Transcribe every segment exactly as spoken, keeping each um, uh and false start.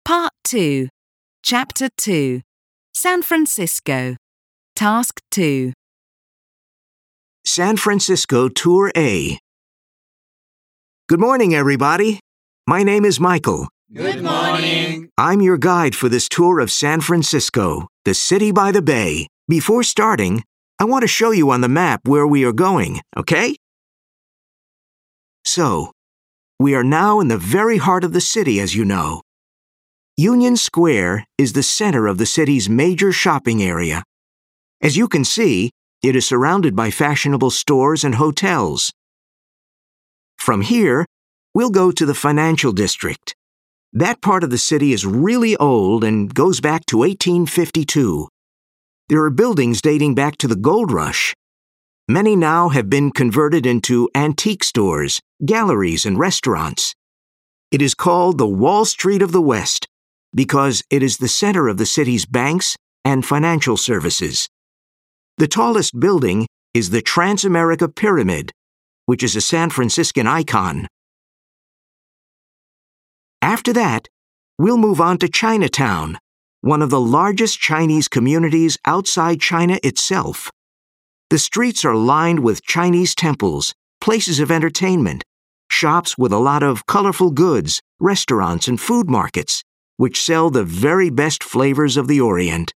Part two, Chapter two, San Francisco. Task two. San Francisco Tour A. Good morning, everybody. My name is Michael. Good morning. I'm your guide for this tour of San Francisco, the city by the bay. Before starting, I want to show you on the map where we are going, okay? So, we are now in the very heart of the city, as you know. Union Square is the center of the city's major shopping area. As you can see, it is surrounded by fashionable stores and hotels. From here, we'll go to the financial district. That part of the city is really old and goes back to eighteen fifty-two. There are buildings dating back to the gold rush. Many now have been converted into antique stores, galleries, and restaurants. It is called the Wall Street of the West because it is the center of the city's banks and financial services. The tallest building is the Transamerica Pyramid, which is a San Franciscan icon. After that, we'll move on to Chinatown, one of the largest Chinese communities outside China itself. The streets are lined with Chinese temples, places of entertainment, shops with a lot of colorful goods, restaurants, and food markets, which sell the very best flavors of the Orient.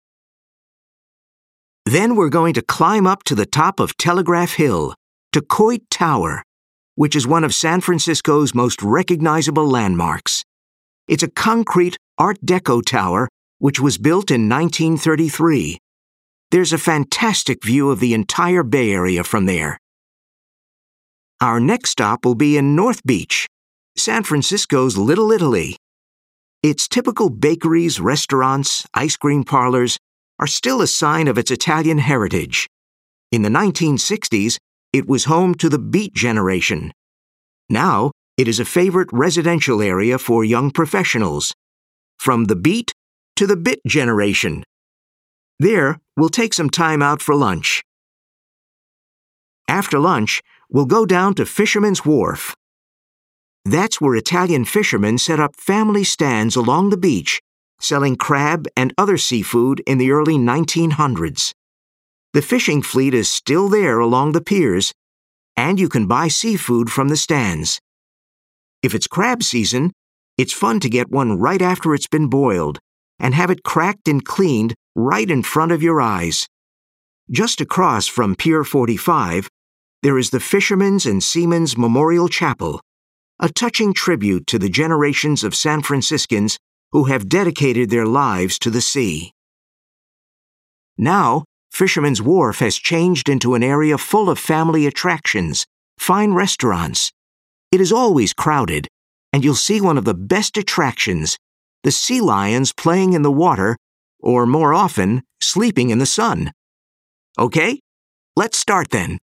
Then we're going to climb up to the top of Telegraph Hill, to Coit Tower, which is one of San Francisco's most recognizable landmarks. It's a concrete Art Deco tower which was built in nineteen thirty-three. There's a fantastic view of the entire Bay Area from there. Our next stop will be in North Beach, San Francisco's Little Italy. Its typical bakeries, restaurants, ice cream parlors are still a sign of its Italian heritage. In the nineteen sixties, it was home to the Beat generation. Now, it is a favorite residential area for young professionals. From the Beat to the Bit generation. There, we'll take some time out for lunch. After lunch, we'll go down to Fisherman's Wharf. That's where Italian fishermen set up family stands along the beach, selling crab and other seafood in the early nineteen hundreds. The fishing fleet is still there along the piers, and you can buy seafood from the stands. If it's crab season, it's fun to get one right after it's been boiled and have it cracked and cleaned right in front of your eyes. Just across from Pier forty-five, there is the Fishermen's and Seamen's Memorial Chapel, a touching tribute to the generations of San Franciscans who have dedicated their lives to the sea. Now, Fisherman's Wharf has changed into an area full of family attractions, fine restaurants. It is always crowded, and you'll see one of the best attractions, the sea lions playing in the water, or more often, sleeping in the sun. Okay, let's start then.